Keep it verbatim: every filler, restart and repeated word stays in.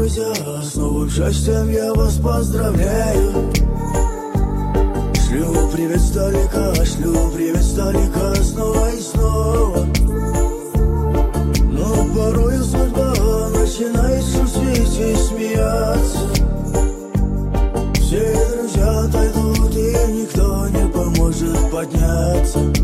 друзья, с новым счастьем я вас поздравляю. Шлю привет сдалека, шлю привет сдалека, снова и снова. Но порою судьба начинает шутить и смеяться. Все друзья отойдут, и никто не поможет подняться.